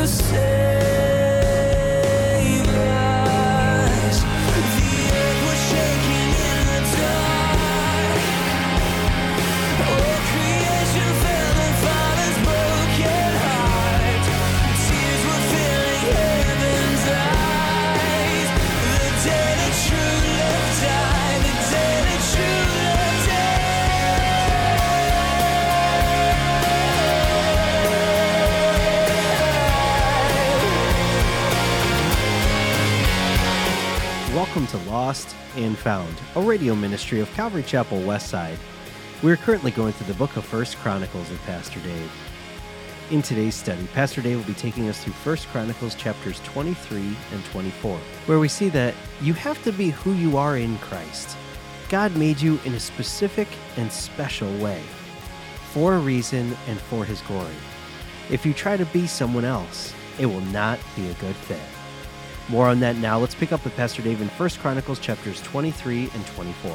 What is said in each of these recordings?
Welcome to Lost and Found, a radio ministry of Calvary Chapel Westside. We are currently going through the book of 1 Chronicles with Pastor Dave. In today's study, Pastor Dave will be taking us through 1 Chronicles chapters 23 and 24, where we see that you have to be who you are in Christ. God made you in a specific and special way, for a reason and for His glory. If you try to be someone else, it will not be a good fit. More on that now. Let's pick up with Pastor Dave in 1 Chronicles chapters 23 and 24.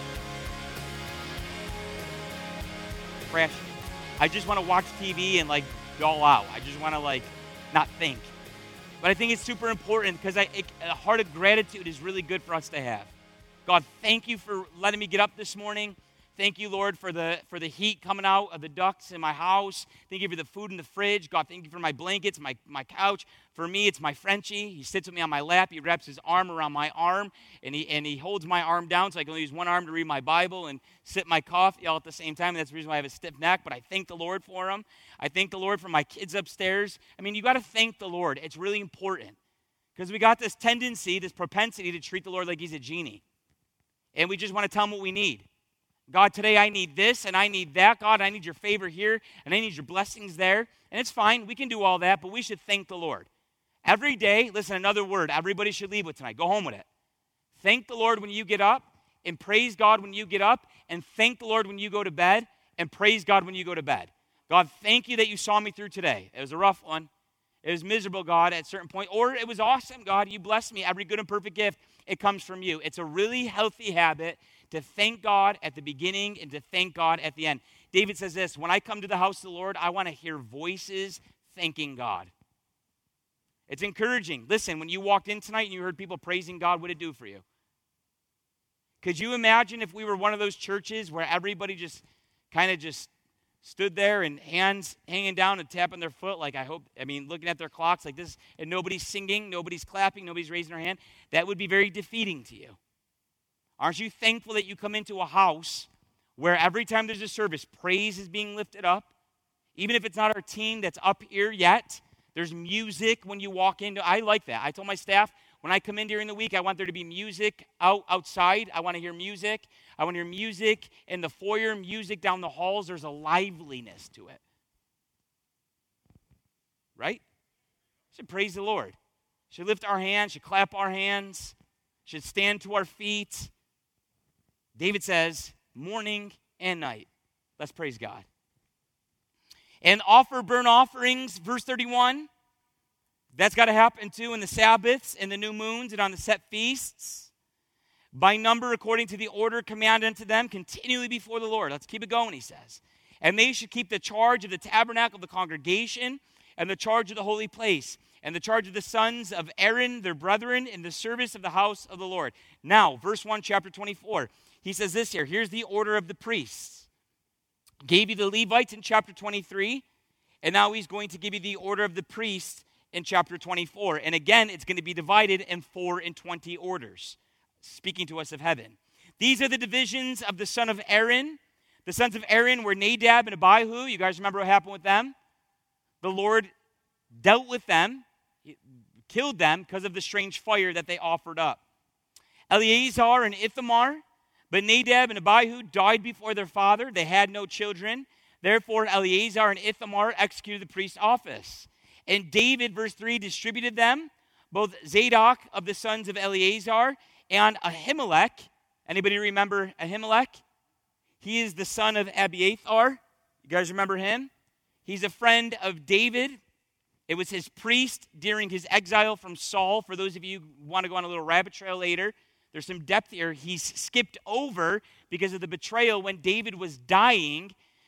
Crash. I just want to watch TV and dull out. I just want to not think. But I think it's super important because a heart of gratitude is really good for us to have. God, thank you for letting me get up this morning. Thank you, Lord, for the heat coming out of the ducts in my house. Thank you for the food in the fridge. God, thank you for my blankets, my couch. For me, it's my Frenchie. He sits with me on my lap. He wraps his arm around my arm, and he holds my arm down so I can only use one arm to read my Bible and sip my coffee all at the same time. And that's the reason why I have a stiff neck, but I thank the Lord for him. I thank the Lord for my kids upstairs. I mean, you got to thank the Lord. It's really important because we got this tendency, this propensity to treat the Lord like He's a genie. And we just want to tell Him what we need. God, today I need this and I need that. God, I need your favor here and I need your blessings there. And it's fine. We can do all that, but we should thank the Lord. Every day, listen, another word everybody should leave with tonight. Go home with it. Thank the Lord when you get up and praise God when you get up and thank the Lord when you go to bed and praise God when you go to bed. God, thank you that you saw me through today. It was a rough one. It was miserable, God, at a certain point. Or it was awesome, God. You blessed me. Every good and perfect gift, it comes from you. It's a really healthy habit to thank God at the beginning and to thank God at the end. David says this, when I come to the house of the Lord, I want to hear voices thanking God. It's encouraging. Listen, when you walked in tonight and you heard people praising God, what did it do for you? Could you imagine if we were one of those churches where everybody just kind of just stood there and hands hanging down and tapping their foot looking at their clocks like this, and nobody's singing, nobody's clapping, nobody's raising their hand? That would be very defeating to you. Aren't you thankful that you come into a house where every time there's a service, praise is being lifted up? Even if it's not our team that's up here yet, there's music when you walk in. I like that. I told my staff, when I come in during the week, I want there to be music outside. I want to hear music. I want to hear music in the foyer, music down the halls. There's a liveliness to it. Right? Should praise the Lord. Should lift our hands, should clap our hands, should stand to our feet. David says, morning and night. Let's praise God. And offer burnt offerings, verse 31. That's got to happen too in the Sabbaths and the new moons and on the set feasts. By number, according to the order commanded unto them, continually before the Lord. Let's keep it going, he says. And they should keep the charge of the tabernacle of the congregation and the charge of the holy place and the charge of the sons of Aaron, their brethren, in the service of the house of the Lord. Now, verse 1, chapter 24. He says this here. Here's the order of the priests. Gave you the Levites in chapter 23, and now he's going to give you the order of the priests in chapter 24. And again, it's going to be divided in 4 and 20 orders, speaking to us of heaven. These are the divisions of the son of Aaron. The sons of Aaron were Nadab and Abihu. You guys remember what happened with them? The Lord dealt with them, killed them because of the strange fire that they offered up. Eleazar and Ithamar. But Nadab and Abihu died before their father. They had no children. Therefore, Eleazar and Ithamar executed the priest's office. And David, verse 3, distributed them, both Zadok of the sons of Eleazar and Ahimelech. Anybody remember Ahimelech? He is the son of Abiathar. You guys remember him? He's a friend of David. It was his priest during his exile from Saul. For those of you who want to go on a little rabbit trail later, there's some depth here. He's skipped over because of the betrayal when David was dying.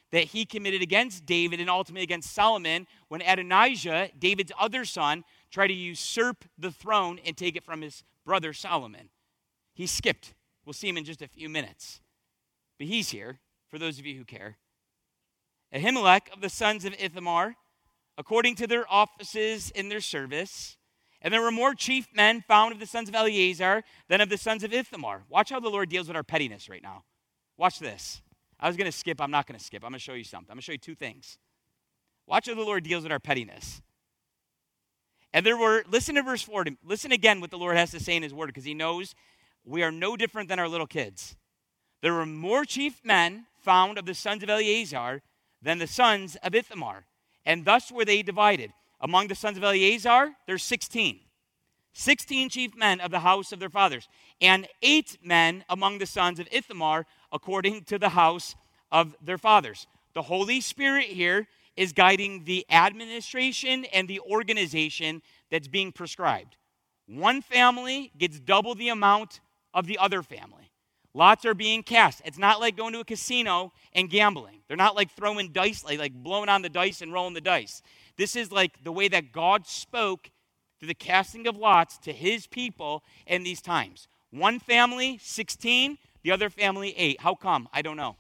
that he committed against David and ultimately against Solomon when Adonijah, David's other son, tried to usurp the throne and take it from his brother Solomon. He skipped. We'll see him in just a few minutes. But he's here, for those of you who care. Ahimelech of the sons of Ithamar, according to their offices in their service. And there were more chief men found of the sons of Eleazar than of the sons of Ithamar. Watch how the Lord deals with our pettiness right now. Watch this. I was going to skip. I'm not going to skip. I'm going to show you something. I'm going to show you two things. Watch how the Lord deals with our pettiness. And there were, listen to verse 4. Listen again what the Lord has to say in his word, because he knows we are no different than our little kids. There were more chief men found of the sons of Eleazar than the sons of Ithamar. And thus were they divided. Among the sons of Eleazar, there's 16. 16 chief men of the house of their fathers. And 8 men among the sons of Ithamar, according to the house of their fathers. The Holy Spirit here is guiding the administration and the organization that's being prescribed. One family gets double the amount of the other family. Lots are being cast. It's not like going to a casino and gambling. They're not like throwing dice, like blowing on the dice and rolling the dice. This is like the way that God spoke through the casting of lots to his people in these times. One family, 16. The other family, 8. How come? I don't know.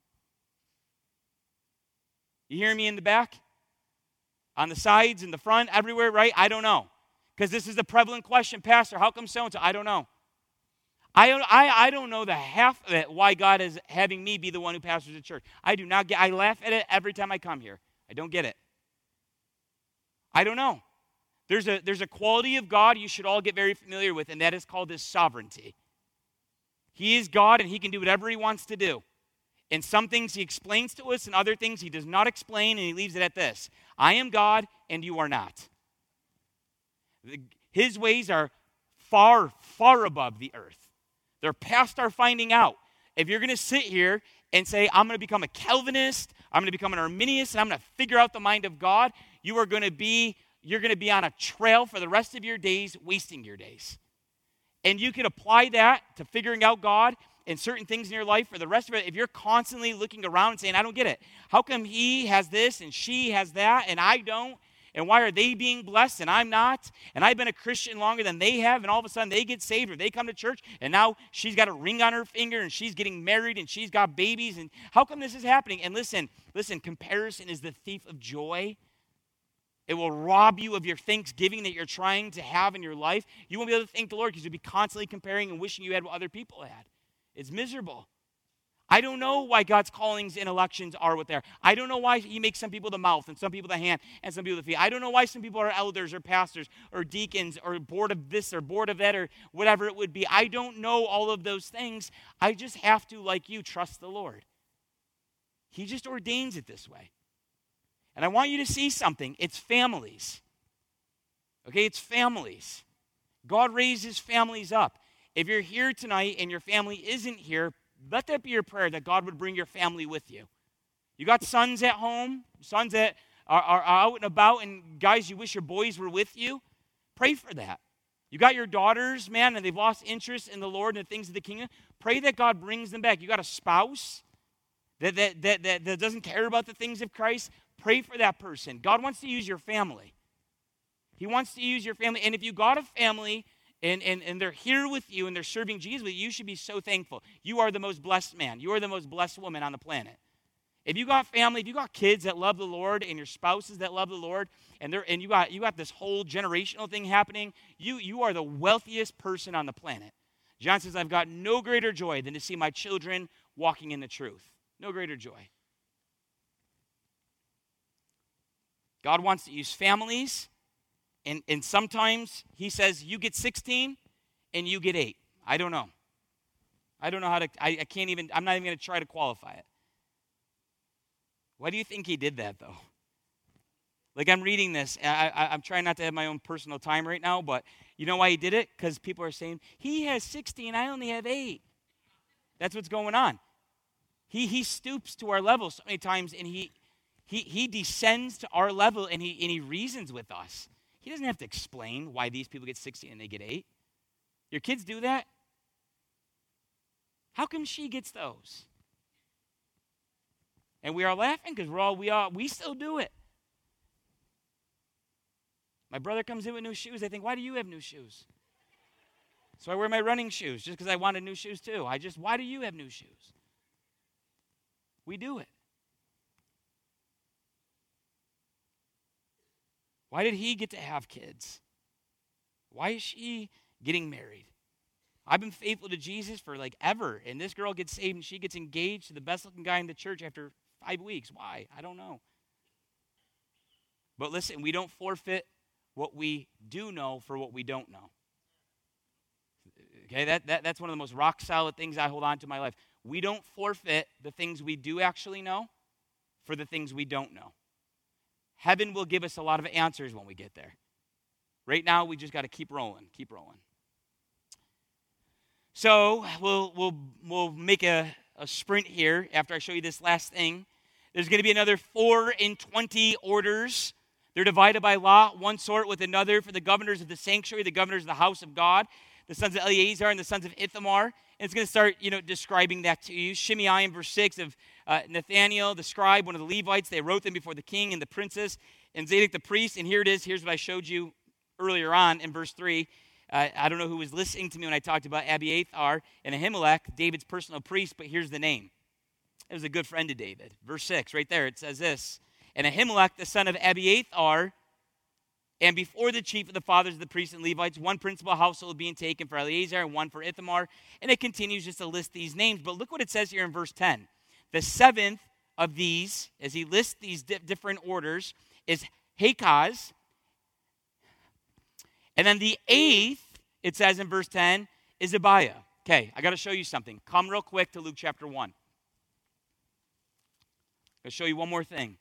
You hear me in the back? On the sides, in the front, everywhere, right? I don't know. Because this is a prevalent question. Pastor, how come so-and-so? I don't know. I don't know the half of it why God is having me be the one who pastors the church. I do not get. I laugh at it every time I come here. I don't get it. I don't know. There's a quality of God you should all get very familiar with, and that is called his sovereignty. He is God, and he can do whatever he wants to do. And some things he explains to us, and other things he does not explain, and he leaves it at this. I am God, and you are not. His ways are far, far above the earth. They're past our finding out. If you're going to sit here and say, I'm going to become a Calvinist, I'm going to become an Arminius, and I'm going to figure out the mind of God, you're going to be on a trail for the rest of your days, wasting your days. And you can apply that to figuring out God and certain things in your life for the rest of it. If you're constantly looking around and saying, I don't get it. How come he has this and she has that and I don't? And why are they being blessed and I'm not? And I've been a Christian longer than they have, and all of a sudden they get saved or they come to church, and now she's got a ring on her finger and she's getting married and she's got babies. And how come this is happening? And listen, comparison is the thief of joy. It will rob you of your thanksgiving that you're trying to have in your life. You won't be able to thank the Lord because you'll be constantly comparing and wishing you had what other people had. It's miserable. I don't know why God's callings and elections are what they are. I don't know why he makes some people the mouth and some people the hand and some people the feet. I don't know why some people are elders or pastors or deacons or board of this or board of that or whatever it would be. I don't know all of those things. I just have to, like you, trust the Lord. He just ordains it this way. And I want you to see something. It's families. Okay, it's families. God raises families up. If you're here tonight and your family isn't here, let that be your prayer, that God would bring your family with you. You got sons at home, sons that are out and about, and guys, you wish your boys were with you. Pray for that. You got your daughters, man, and they've lost interest in the Lord and the things of the kingdom. Pray that God brings them back. You got a spouse that doesn't care about the things of Christ. Pray for that person. God wants to use your family. He wants to use your family. And if you got a family and they're here with you and they're serving Jesus with you, you should be so thankful. You are the most blessed man. You are the most blessed woman on the planet. If you got family, if you got kids that love the Lord and your spouses that love the Lord, and you got this whole generational thing happening, you are the wealthiest person on the planet. John says, I've got no greater joy than to see my children walking in the truth. No greater joy. God wants to use families, and sometimes he says, you get 16 and you get 8. I don't know. I don't know how to, I can't even, I'm not even going to try to qualify it. Why do you think he did that, though? Like, I'm reading this, and I'm trying not to have my own personal time right now, but you know why he did it? Because people are saying, he has 16, I only have 8. That's what's going on. He stoops to our level so many times, and he descends to our level, and he reasons with us. He doesn't have to explain why these people get 16 and they get 8. Your kids do that? How come she gets those? And we are laughing because we still do it. My brother comes in with new shoes. I think, why do you have new shoes? So I wear my running shoes just because I wanted new shoes too. Why do you have new shoes? We do it. Why did he get to have kids? Why is she getting married? I've been faithful to Jesus for like ever, and this girl gets saved and she gets engaged to the best looking guy in the church after 5 weeks. Why? I don't know. But listen, we don't forfeit what we do know for what we don't know. Okay, that's one of the most rock solid things I hold on to in my life. We don't forfeit the things we do actually know for the things we don't know. Heaven will give us a lot of answers when we get there. Right now, we just got to keep rolling. So we'll make a sprint here after I show you this last thing. There's going to be another 4 in 20 orders. They're divided by lot, one sort with another for the governors of the sanctuary, the governors of the house of God, the sons of Eleazar and the sons of Ithamar. And it's going to start, describing that to you. Shimei in verse 6 of Nathaniel, the scribe, one of the Levites. They wrote them before the king and the princess and Zadok the priest. And here it is. Here's what I showed you earlier on in verse 3. I don't know who was listening to me when I talked about Abiathar and Ahimelech, David's personal priest, but here's the name. It was a good friend of David. Verse 6, right there, it says this. And Ahimelech, the son of Abiathar, and before the chief of the fathers of the priests and Levites, one principal household being taken for Eleazar and one for Ithamar. And it continues just to list these names. But look what it says here in verse 10. The seventh of these, as he lists these different orders, is Hakaz. And then the eighth, it says in verse 10, is Abiah. Okay, I got to show you something. Come real quick to Luke chapter 1. I'll show you one more thing.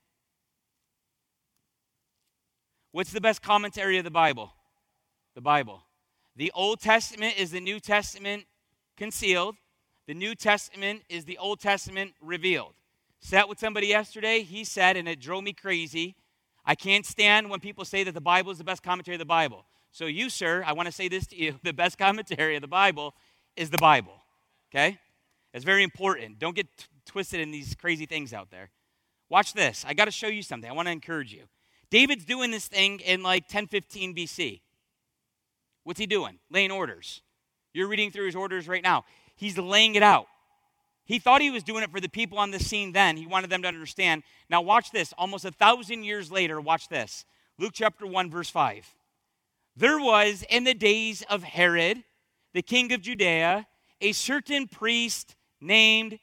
What's the best commentary of the Bible? The Bible. The Old Testament is the New Testament concealed. The New Testament is the Old Testament revealed. Sat with somebody yesterday, he said, and it drove me crazy, I can't stand when people say that the Bible is the best commentary of the Bible. So you, sir, I want to say this to you. The best commentary of the Bible is the Bible. Okay? It's very important. Don't get twisted in these crazy things out there. Watch this. I got to show you something. I want to encourage you. David's doing this thing in like 1015 BC. What's he doing? Laying orders. You're reading through his orders right now. He's laying it out. He thought he was doing it for the people on the scene then. He wanted them to understand. Now watch this. Almost 1,000 years later, watch this. Luke chapter 1, verse 5. There was in the days of Herod, the king of Judea, a certain priest named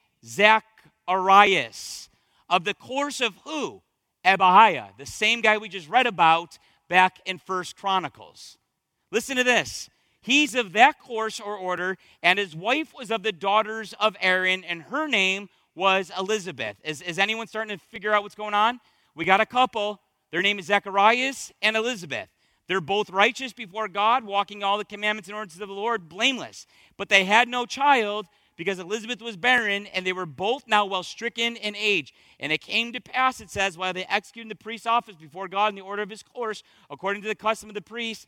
Zacharias, of the course of who? Abiah, the same guy we just read about back in 1 Chronicles. Listen to this. He's of that course or order, and his wife was of the daughters of Aaron, and her name was Elizabeth. Is anyone starting to figure out what's going on? We got a couple. Their name is Zacharias and Elizabeth. They're both righteous before God, walking all the commandments and ordinances of the Lord, blameless. But they had no child because Elizabeth was barren, and they were both now well stricken in age. And it came to pass, it says, while they executed the priest's office before God in the order of his course, according to the custom of the priest,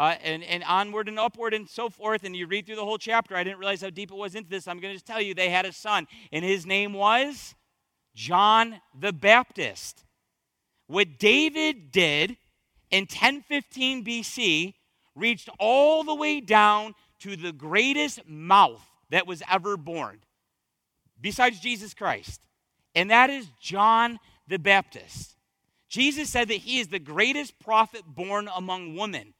and onward and upward and so forth. And you read through the whole chapter. I didn't realize how deep it was into this. I'm going to just tell you, they had a son, and his name was John the Baptist. What David did in 1015 BC reached all the way down to the greatest mouth that was ever born, besides Jesus Christ. And that is John the Baptist. Jesus said that he is the greatest prophet born among women.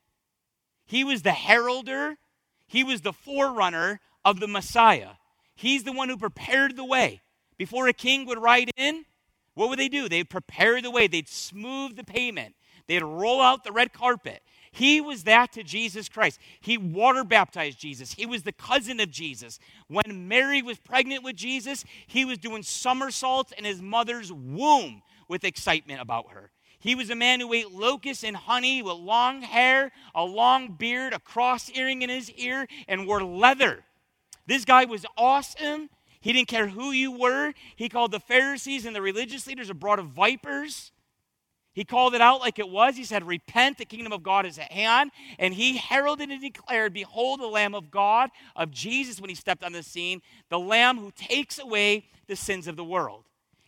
He was the heralder. He was the forerunner of the Messiah. He's the one who prepared the way. Before a king would ride in, what would they do? They'd prepare the way. They'd smooth the pavement. They'd roll out the red carpet. He was that to Jesus Christ. He water baptized Jesus. He was the cousin of Jesus. When Mary was pregnant with Jesus, he was doing somersaults in his mother's womb with excitement about her. He was a man who ate locusts and honey with long hair, a long beard, a cross earring in his ear, and wore leather. This guy was awesome. He didn't care who you were. He called the Pharisees and the religious leaders a brood of vipers. He called it out like it was. He said, repent, the kingdom of God is at hand. And he heralded and declared, behold the Lamb of God, of Jesus when he stepped on the scene, the Lamb who takes away the sins of the world.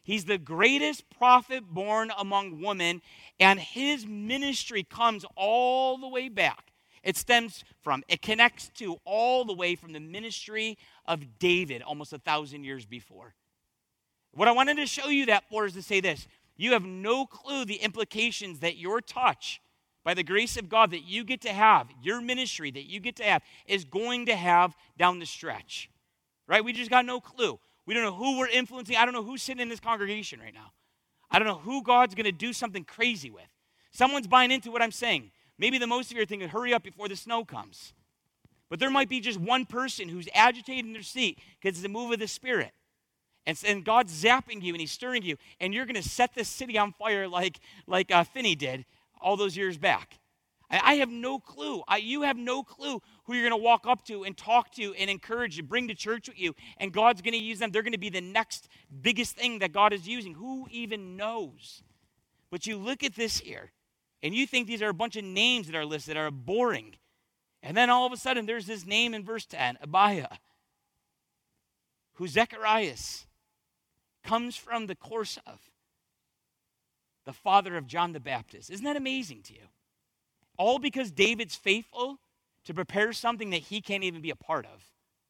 He's the greatest prophet born among women, and his ministry comes all the way back. It connects to all the way from the ministry of David almost 1,000 years before. What I wanted to show you that for is to say this. You have no clue the implications that your touch, by the grace of God, that you get to have, your ministry that you get to have, is going to have down the stretch. Right? We just got no clue. We don't know who we're influencing. I don't know who's sitting in this congregation right now. I don't know who God's going to do something crazy with. Someone's buying into what I'm saying. Maybe the most of you are thinking, hurry up before the snow comes. But there might be just one person who's agitated in their seat because it's a move of the Spirit. And God's zapping you and he's stirring you. And you're going to set this city on fire like Finney did all those years back. I have no clue. You have no clue who you're going to walk up to and talk to and encourage and bring to church with you. And God's going to use them. They're going to be the next biggest thing that God is using. Who even knows? But you look at this here, and you think these are a bunch of names that are listed that are boring. And then all of a sudden, there's this name in verse 10, Abiah, who Zechariah comes from the course of the father of John the Baptist. Isn't that amazing to you? All because David's faithful to prepare something that he can't even be a part of.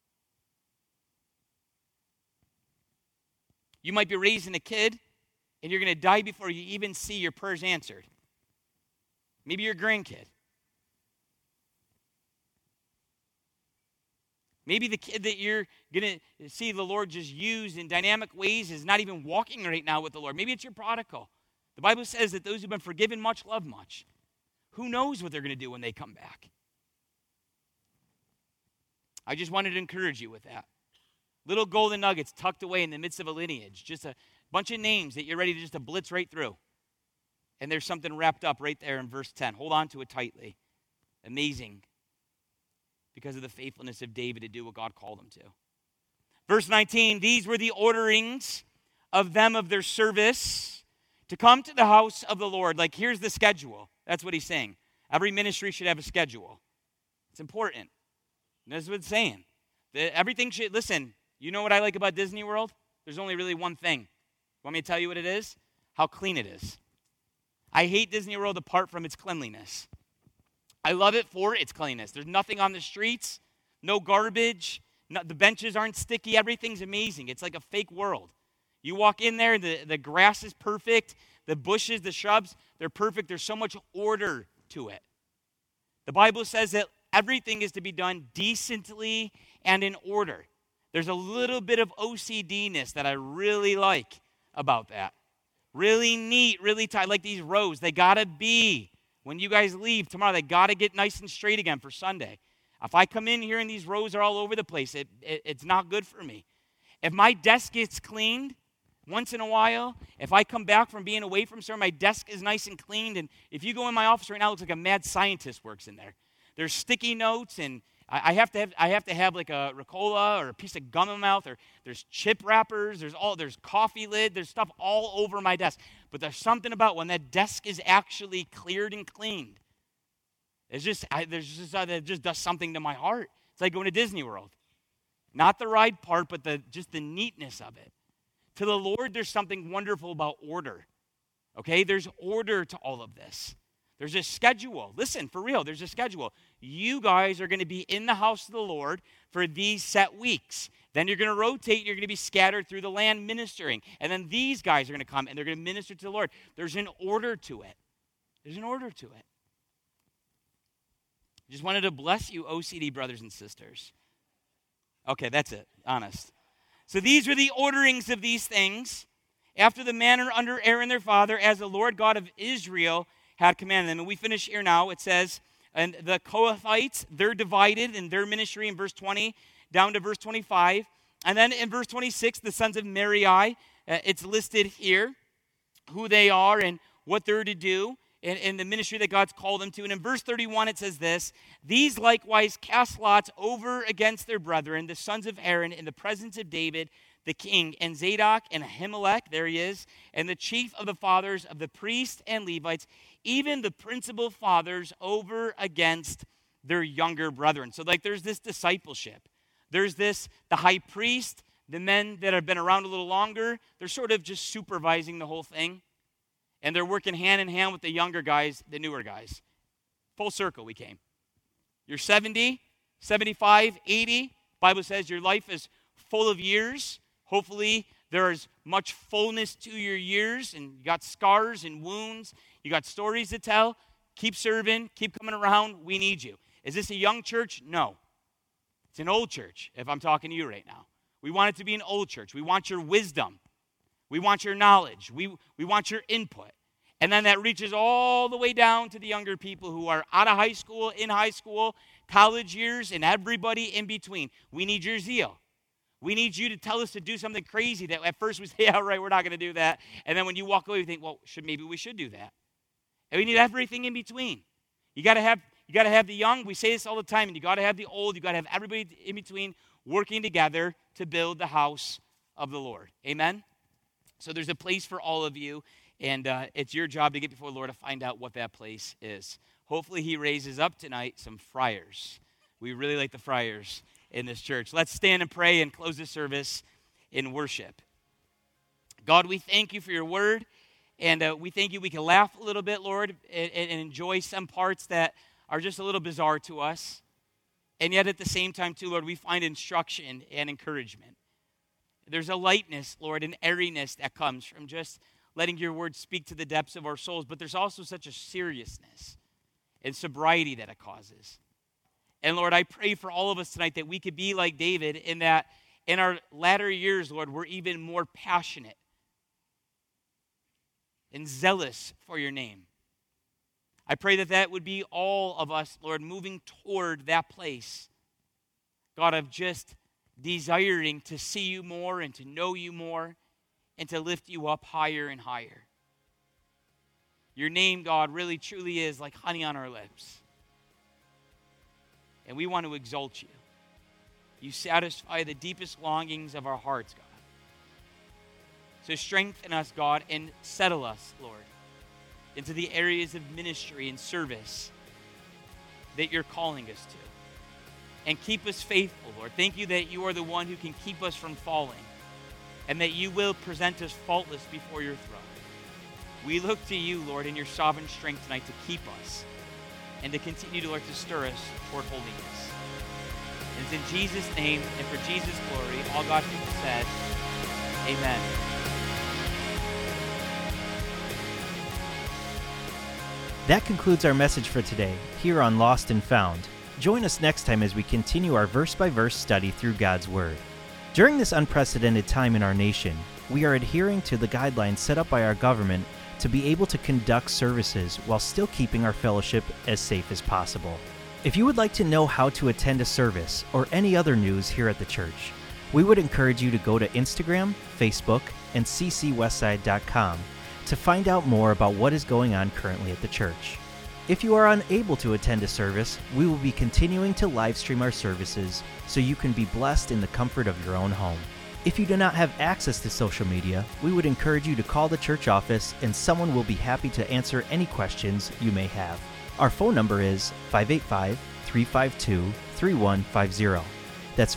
You might be raising a kid, and you're going to die before you even see your prayers answered. Maybe your grandkid. Maybe the kid that you're going to see the Lord just use in dynamic ways is not even walking right now with the Lord. Maybe it's your prodigal. The Bible says that those who've been forgiven much love much. Who knows what they're going to do when they come back? I just wanted to encourage you with that. Little golden nuggets tucked away in the midst of a lineage. Just a bunch of names that you're ready to just to blitz right through. And there's something wrapped up right there in verse 10. Hold on to it tightly. Amazing. Because of the faithfulness of David to do what God called him to. Verse 19, these were the orderings of them of their service to come to the house of the Lord. Like, here's the schedule. That's what he's saying. Every ministry should have a schedule. It's important. And that's what it's saying. Everything should, listen, you know what I like about Disney World? There's only really one thing. Want me to tell you what it is? How clean it is. I hate Disney World apart from its cleanliness. I love it for its cleanliness. There's nothing on the streets, no garbage, the benches aren't sticky, everything's amazing. It's like a fake world. You walk in there, the grass is perfect, the bushes, the shrubs, they're perfect. There's so much order to it. The Bible says that everything is to be done decently and in order. There's a little bit of OCD-ness that I really like about that. Really neat, really tight, like these rows. They got to be, when you guys leave tomorrow, they got to get nice and straight again for Sunday. If I come in here and these rows are all over the place, it's not good for me. If my desk gets cleaned once in a while, if I come back from being away from somewhere, my desk is nice and cleaned, and if you go in my office right now, it looks like a mad scientist works in there. There's sticky notes, and I have to have like a Ricola or a piece of gum in my mouth, or there's chip wrappers, there's coffee lid, there's stuff all over my desk. But there's something about when that desk is actually cleared and cleaned. It just does something to my heart. It's like going to Disney World. Not the ride part, but just the neatness of it. To the Lord, there's something wonderful about order. Okay? There's order to all of this. There's a schedule. Listen, for real, there's a schedule. You guys are going to be in the house of the Lord for these set weeks. Then you're going to rotate, and you're going to be scattered through the land ministering. And then these guys are going to come, and they're going to minister to the Lord. There's an order to it. There's an order to it. Just wanted to bless you, OCD brothers and sisters. Okay, that's it. Honest. So these were the orderings of these things after the manner under Aaron their father, as the Lord God of Israel had commanded them. And we finish here now. It says, and the Kohathites, they're divided in their ministry in verse 20 down to verse 25. And then in verse 26, the sons of Merari, it's listed here who they are and what they're to do in the ministry that God's called them to. And in verse 31, it says this, these likewise cast lots over against their brethren, the sons of Aaron, in the presence of David, the king, and Zadok and Ahimelech, there he is, and the chief of the fathers of the priests and Levites, even the principal fathers over against their younger brethren. So like there's this discipleship. There's this, the high priest, the men that have been around a little longer, they're sort of just supervising the whole thing. And they're working hand in hand with the younger guys, the newer guys. Full circle we came. You're 70, 75, 80. Bible says your life is full of years. Hopefully there is much fullness to your years, and you got scars and wounds. You got stories to tell. Keep serving. Keep coming around. We need you. Is this a young church? No. It's an old church, if I'm talking to you right now. We want it to be an old church. We want your wisdom. We want your knowledge. We want your input. And then that reaches all the way down to the younger people who are out of high school, in high school, college years, and everybody in between. We need your zeal. We need you to tell us to do something crazy that at first we say, yeah, right, we're not going to do that. And then when you walk away, you think, well, maybe we should do that. And we need everything in between. You got to have the young. We say this all the time. And you got to have the old. You got to have everybody in between working together to build the house of the Lord. Amen? So there's a place for all of you. And it's your job to get before the Lord to find out what that place is. Hopefully he raises up tonight some friars. We really like the friars in this church. Let's stand and pray and close this service in worship. God, we thank you for your word. And we thank you we can laugh a little bit, Lord, and enjoy some parts that are just a little bizarre to us. And yet at the same time, too, Lord, we find instruction and encouragement. There's a lightness, Lord, an airiness that comes from just letting your word speak to the depths of our souls. But there's also such a seriousness and sobriety that it causes. And Lord, I pray for all of us tonight that we could be like David in that in our latter years, Lord, we're even more passionate and zealous for your name. I pray that that would be all of us, Lord, moving toward that place, God, of just desiring to see you more and to know you more and to lift you up higher and higher. Your name, God, really truly is like honey on our lips. And we want to exalt you. You satisfy the deepest longings of our hearts, God. So strengthen us, God, and settle us, Lord, into the areas of ministry and service that you're calling us to. And keep us faithful, Lord. Thank you that you are the one who can keep us from falling and that you will present us faultless before your throne. We look to you, Lord, in your sovereign strength tonight to keep us and to continue, Lord, to stir us toward holiness. And it's in Jesus' name and for Jesus' glory, all God's people said, amen. That concludes our message for today here on Lost and Found. Join us next time as we continue our verse-by-verse study through God's Word. During this unprecedented time in our nation, we are adhering to the guidelines set up by our government to be able to conduct services while still keeping our fellowship as safe as possible. If you would like to know how to attend a service or any other news here at the church, we would encourage you to go to Instagram, Facebook, and ccwestside.com to find out more about what is going on currently at the church. If you are unable to attend a service, we will be continuing to live stream our services so you can be blessed in the comfort of your own home. If you do not have access to social media, we would encourage you to call the church office and someone will be happy to answer any questions you may have. Our phone number is 585-352-3150. That's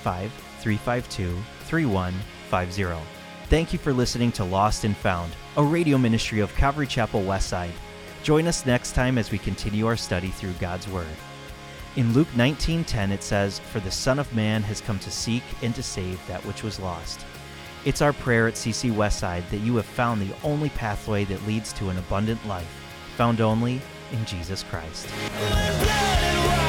585-352-3150. Thank you for listening to Lost and Found, a radio ministry of Calvary Chapel Westside. Join us next time as we continue our study through God's Word. In Luke 19:10 it says, "For the Son of Man has come to seek and to save that which was lost." It's our prayer at CC Westside that you have found the only pathway that leads to an abundant life, found only in Jesus Christ.